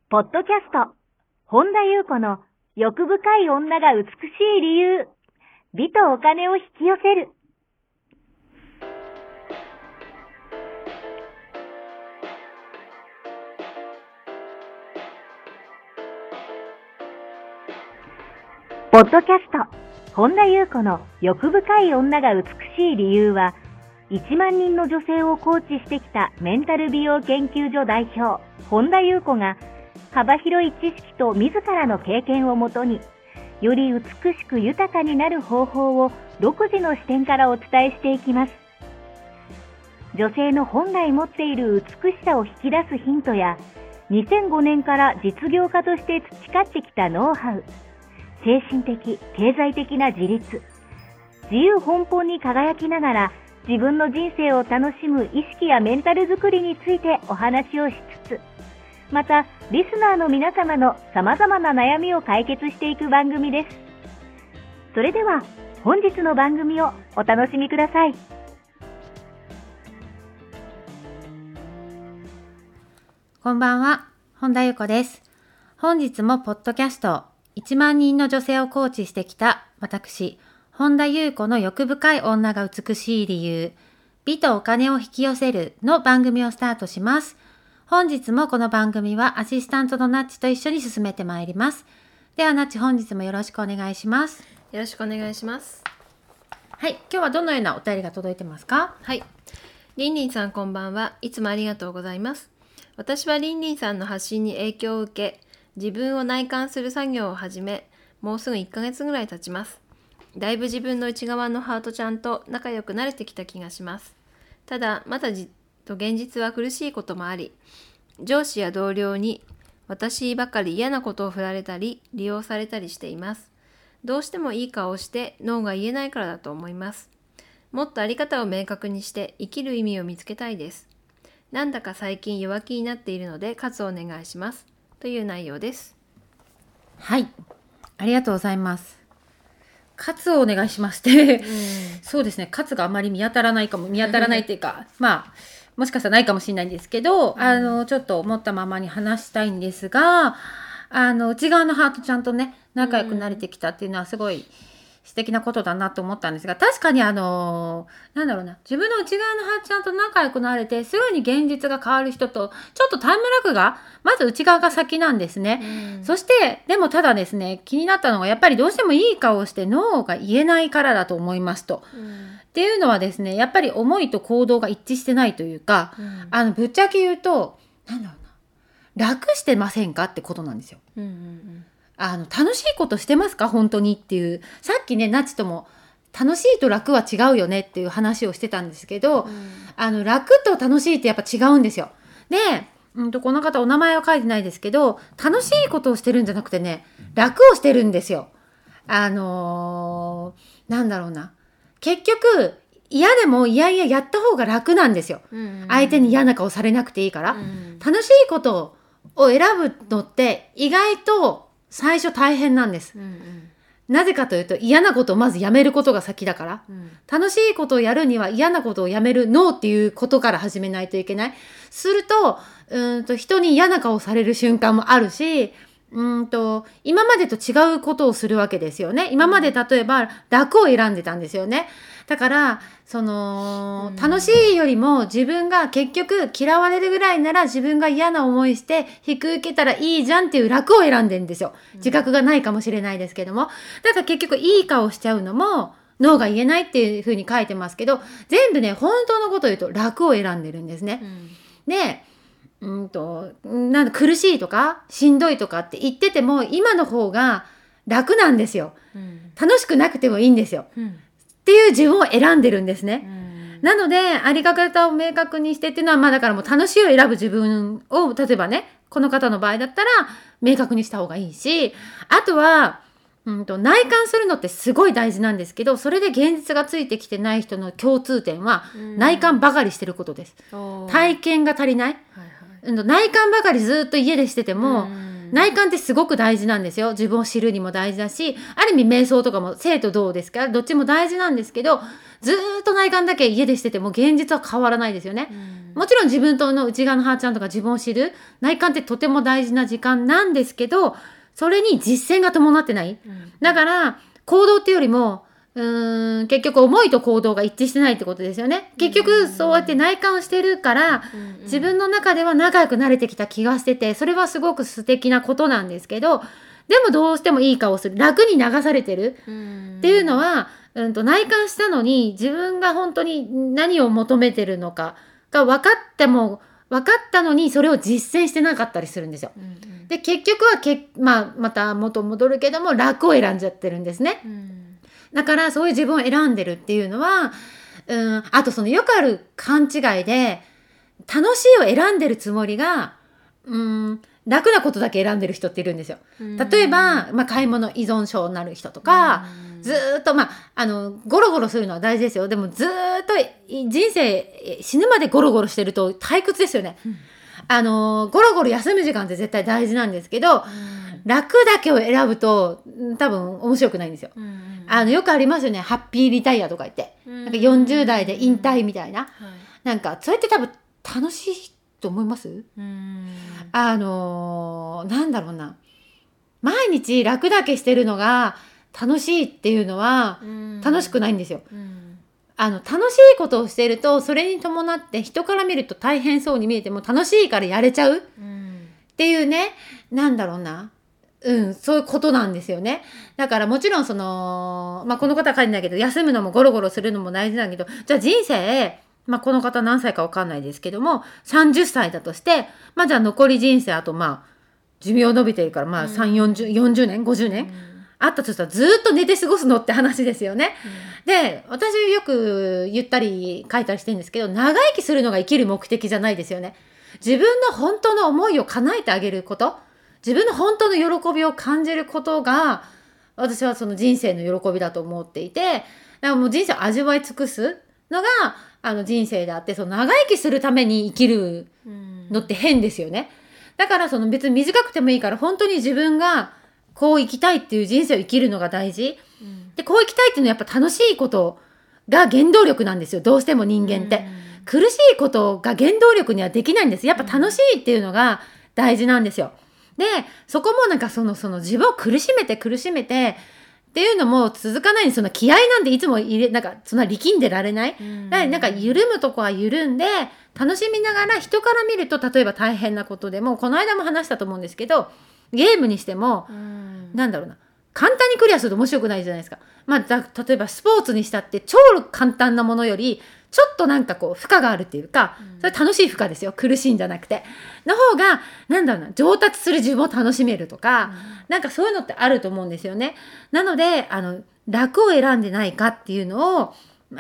ポッドキャスト、本田裕子の欲深い女が美しい理由、美とお金を引き寄せる。ポッドキャスト、本田裕子の欲深い女が美しい理由は、1万人の女性をコーチしてきたメンタル美容研究所代表、本田裕子が、幅広い知識と自らの経験をもとに、より美しく豊かになる方法を独自の視点からお伝えしていきます。女性の本来持っている美しさを引き出すヒントや、2005年から実業家として培ってきたノウハウ、精神的、経済的な自立、自由奔放に輝きながら自分の人生を楽しむ意識やメンタルづくりについてお話をしつつ、またリスナーの皆様の様々な悩みを解決していく番組です。それでは本日の番組をお楽しみください。 こんばんは、本田裕子です。本日もポッドキャスト1万人の女性をコーチしてきた私、本田裕子の欲深い女が美しい理由、美とお金を引き寄せるの番組をスタートします。本日もこの番組はアシスタントのナッチと一緒に進めてまいります。ではナッチ、本日もよろしくお願いします。 よろしくお願いします。 はい、今日はどのようなお便りが届いてますか？ はい。りんりんさんこんばんは。いつもありがとうございます。私はりんりんさんの発信に影響を受け、自分を内観する作業を始め、もうすぐ1ヶ月ぐらい経ちます。だいぶ自分の内側のハートちゃんと仲良くなれてきた気がします。ただ、まだ現実は苦しいこともあり、上司や同僚に私ばかり嫌なことを振られたり、利用されたりしています。どうしてもいい顔をしてノーが言えないからだと思います。もっとあり方を明確にして生きる意味を見つけたいです。なんだか最近弱気になっているので喝をお願いします。という内容です。 はい、ありがとうございます。喝をお願いしますってそうですね、喝があまり見当たらないっていうかまあもしかしたらないかもしれないんですけど、ちょっと思ったままに話したいんですが、内側のハートちゃんとね仲良くなれてきたっていうのはすごい素敵なことだなと思ったんですが、確かになんだろうな、自分の内側のハートちゃんと仲良くなれてすぐに現実が変わる人とちょっとタイムラグがまず内側が先なんですね。そしてでもただですね、気になったのがやっぱりどうしてもいい顔をしてノーが言えないからだと思いますと。っていうのはですね、やっぱり思いと行動が一致してないというか、ぶっちゃけ言うとなんだろうな、楽してませんかってことなんですよ。楽しいことしてますか本当にっていう、さっきねナチとも楽しいと楽は違うよねっていう話をしてたんですけど、楽と楽しいってやっぱ違うんですよ。で、この方お名前は書いてないですけど、楽しいことをしてるんじゃなくてね、楽をしてるんですよ。なんだろうな、結局嫌でもいやいややった方が楽なんですよ。相手に嫌な顔されなくていいから、楽しいことを選ぶのって意外と最初大変なんです。なぜかというと嫌なことをまずやめることが先だから、楽しいことをやるには嫌なことをやめるノーっていうことから始めないといけない。すると人に嫌な顔される瞬間もあるし、今までと違うことをするわけですよね。今まで例えば楽を選んでたんですよね。だから楽しいよりも自分が結局嫌われるぐらいなら自分が嫌な思いして引き受けたらいいじゃんっていう楽を選んでるんですよ。自覚がないかもしれないですけども、だから結局いい顔しちゃうのもノーが言えないっていうふうに書いてますけど、全部ね本当のことを言うと楽を選んでるんですね。でなん苦しいとかしんどいとかって言ってても今の方が楽なんですよ。楽しくなくてもいいんですよ。っていう自分を選んでるんですね。なのであり方を明確にしてっていうのは、だからもう楽しいを選ぶ自分を例えばね、この方の場合だったら明確にした方がいいし、あとは内観するのってすごい大事なんですけど、それで現実がついてきてない人の共通点は内観ばかりしてることです。体験が足りない、内観ばかりずっと家でしてても、内観ってすごく大事なんですよ。自分を知るにも大事だし、ある意味瞑想とかも生と同ですからどっちも大事なんですけど、ずっと内観だけ家でしてても現実は変わらないですよね。 もちろん自分との内側のハーちゃんとか自分を知る内観ってとても大事な時間なんですけど、それに実践が伴ってない。だから行動っていうよりも結局思いと行動が一致してないってことですよね。結局そうやって内観をしてるから、自分の中では仲良くなれてきた気がしてて、それはすごく素敵なことなんですけど、でもどうしてもいい顔する、楽に流されてるっていうのは、内観したのに自分が本当に何を求めてるのかが分かったのにそれを実践してなかったりするんですよ。で結局はまた元戻るけども楽を選んじゃってるんですね。だからそういう自分を選んでるっていうのは、あとそのよくある勘違いで、楽しいを選んでるつもりが楽なことだけ選んでる人っているんですよ。例えば、買い物依存症になる人とか、ずっとゴロゴロするのは大事ですよ。でもずっと人生死ぬまでゴロゴロしてると退屈ですよね。ゴロゴロ休む時間って絶対大事なんですけど、楽だけを選ぶと多分面白くないんですよ。よくありますよね、ハッピーリタイアとか言って、なんか40代で引退みたいな、なんかそれって多分楽しいと思います？なんだろうな、毎日楽だけしてるのが楽しいっていうのは楽しくないんですよ。楽しいことをしていると、それに伴って人から見ると大変そうに見えても楽しいからやれちゃうっていうね、なんだろうな、そういうことなんですよね。だからもちろんこの方は書いてないけど、休むのもゴロゴロするのも大事だけど、じゃあ人生、この方何歳か分かんないですけども、30歳だとして、じゃあ残り人生あと寿命伸びてるから40年50年あったとしたらずっと寝て過ごすのって話ですよね。で、私よく言ったり書いたりしてるんですけど、長生きするのが生きる目的じゃないですよね。自分の本当の思いを叶えてあげること、自分の本当の喜びを感じることが、私はその人生の喜びだと思っていて、だからもう人生を味わい尽くすのが人生であって、その長生きするために生きるのって変ですよね。だからその別に短くてもいいから、本当に自分がこう生きたいっていう人生を生きるのが大事、でこう生きたいっていうのはやっぱ楽しいことが原動力なんですよ。どうしても人間って、苦しいことが原動力にはできないんです。やっぱ楽しいっていうのが大事なんですよ。でそこもなんかその自分を苦しめてっていうのも続かないんです。その気合なんていつもなんかそんな力んでられない。だからなんか緩むとこは緩んで楽しみながら、人から見ると例えば大変なことでも、この間も話したと思うんですけど、ゲームにしてもなんだろうな、簡単にクリアすると面白くないじゃないですか。例えばスポーツにしたって超簡単なものよりちょっとなんかこう負荷があるっていうか、それ楽しい負荷ですよ、苦しいんじゃなくての方が、なんだろうな、上達する自分を楽しめるとか、なんかそういうのってあると思うんですよね。なので楽を選んでないかっていうのを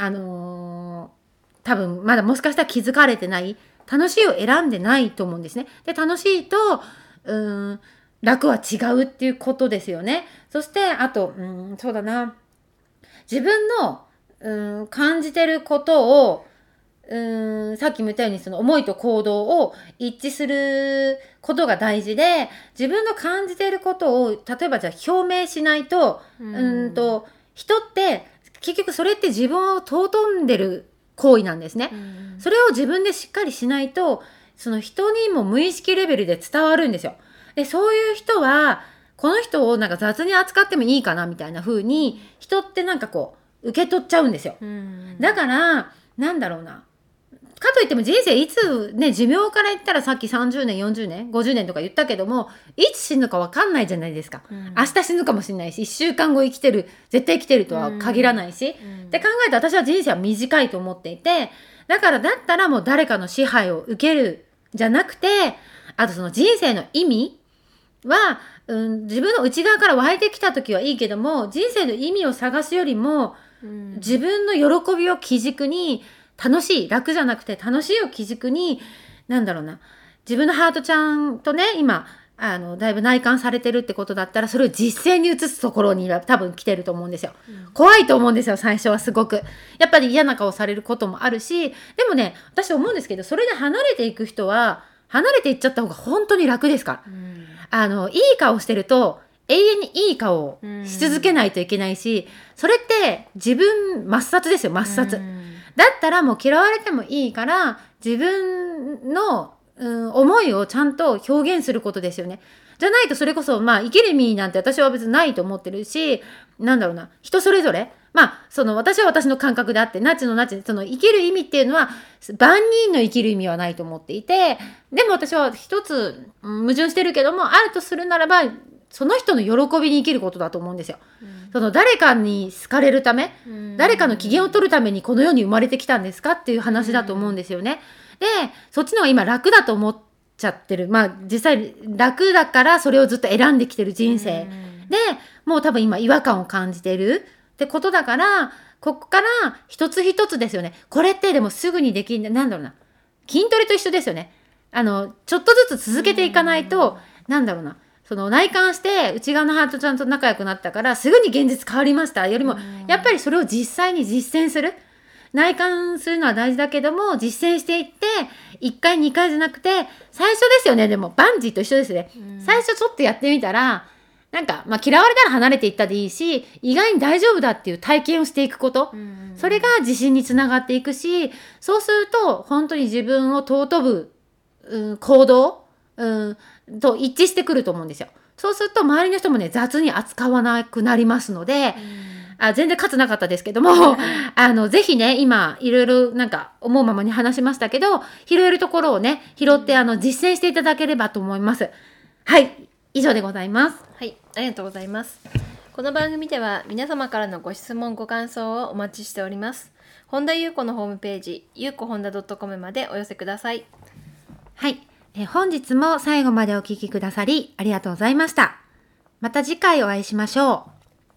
多分まだもしかしたら気づかれてない、楽しいを選んでないと思うんですね。で楽しいと楽は違うっていうことですよね。そしてあとそうだな、自分の感じてることをさっきも言ったようにその思いと行動を一致することが大事で、自分の感じていることを例えばじゃあ表明しないと、人って結局それって自分を尊んでる行為なんですね。それを自分でしっかりしないと、その人にも無意識レベルで伝わるんですよ。でそういう人はこの人をなんか雑に扱ってもいいかなみたいな風に人ってなんかこう受け取っちゃうんですよ。だからなんだろうな、かといっても人生いつね、寿命から言ったらさっき30年40年50年とか言ったけども、いつ死ぬか分かんないじゃないですか。明日死ぬかもしれないし、1週間後絶対生きてるとは限らないし、って考えて私は人生は短いと思っていて、だったらもう誰かの支配を受けるじゃなくて、あとその人生の意味は、自分の内側から湧いてきた時はいいけども、人生の意味を探すよりも、自分の喜びを基軸に、楽しい、楽じゃなくて楽しいを基軸に、なんだろうな、自分のハートちゃんとね、今だいぶ内観されてるってことだったら、それを実践に移すところに多分来てると思うんですよ。怖いと思うんですよ、最初はすごく。やっぱり嫌な顔されることもあるし、でもね、私思うんですけど、それで離れていく人は離れていっちゃった方が本当に楽ですから。いい顔してると永遠にいい顔をし続けないといけないし、それって自分抹殺ですよ、抹殺。 だったらもう嫌われてもいいから、自分の、思いをちゃんと表現することですよね。じゃないとそれこそ、生きる意味なんて私は別にないと思ってるし、人それぞれ。私は私の感覚であって、ナチ、その生きる意味っていうのは、万人の生きる意味はないと思っていて、でも私は一つ、矛盾してるけども、あるとするならば、その人の喜びに生きることだと思うんですよ。その誰かに好かれるため、誰かの機嫌を取るためにこの世に生まれてきたんですかっていう話だと思うんですよね。で、そっちの方が今楽だと思っちゃってる。実際楽だからそれをずっと選んできてる人生。で、もう多分今違和感を感じてるってことだから、ここから一つ一つですよね。これってでもすぐにできる、筋トレと一緒ですよね。ちょっとずつ続けていかないと、その内観して内側のハートちゃんと仲良くなったからすぐに現実変わりましたよりも、やっぱりそれを実際に実践する。内観するのは大事だけども、実践していって、1回2回じゃなくて、最初ですよね。でもバンジーと一緒ですね。最初ちょっとやってみたら、嫌われたら離れていったでいいし、意外に大丈夫だっていう体験をしていくこと。それが自信につながっていくし、そうすると本当に自分を尊ぶ、行動、と一致してくると思うんですよ。そうすると周りの人もね、雑に扱わなくなりますので、全然勝なかったですけども、ぜひね、今いろいろ思うままに話しましたけど、拾えるところをね、拾って実践していただければと思います。はい、以上でございます。 はい、ありがとうございます。この番組では皆様からのご質問ご感想をお待ちしております。本田裕子のホームページ、ゆうこほんだ .com までお寄せください。 はい、本日も最後までお聞きくださりありがとうございました。また次回お会いしましょう。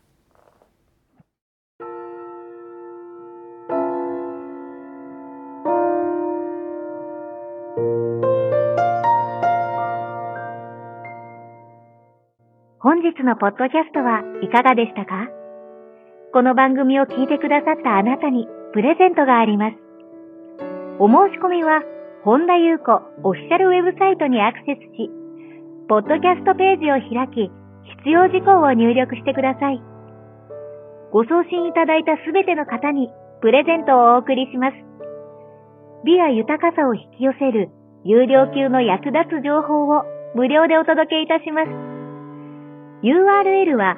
本日のポッドキャストはいかがでしたか？この番組を聞いてくださったあなたにプレゼントがあります。お申し込みは、本田裕子オフィシャルウェブサイトにアクセスし、ポッドキャストページを開き、必要事項を入力してください。ご送信いただいたすべての方にプレゼントをお送りします。美や豊かさを引き寄せる有料級の役立つ情報を無料でお届けいたします。URL は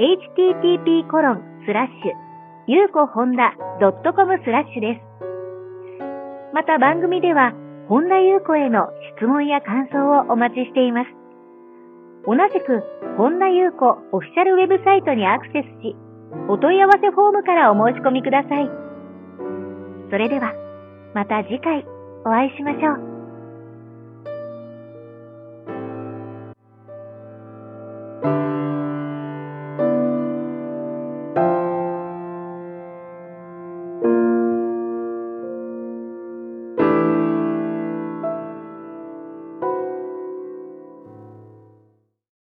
http://yukohonda.com/ です。また番組では本田裕子への質問や感想をお待ちしています。同じく本田裕子オフィシャルウェブサイトにアクセスし、お問い合わせフォームからお申し込みください。それではまた次回お会いしましょう。